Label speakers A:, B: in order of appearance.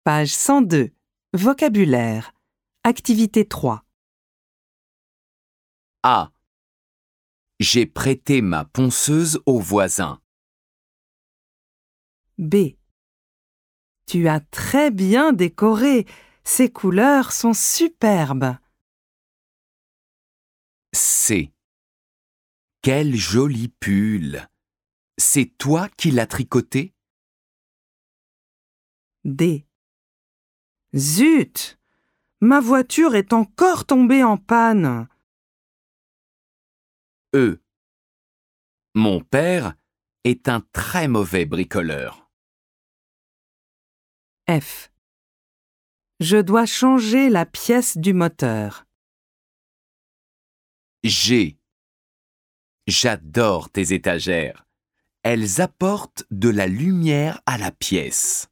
A: Page 102. Vocabulaire. Activité 3.
B: A. J'ai prêté ma ponceuse au voisin.
A: B. Tu as très bien décoré. Ces couleurs sont superbes.
B: C. Quel joli pull! C'est toi qui l'as tricoté?
A: D. Zut! Ma voiture est encore tombée en panne.
B: E. Mon père est un très mauvais bricoleur.
A: F. Je dois changer la pièce du moteur.
B: G. J'adore tes étagères. Elles apportent de la lumière à la pièce.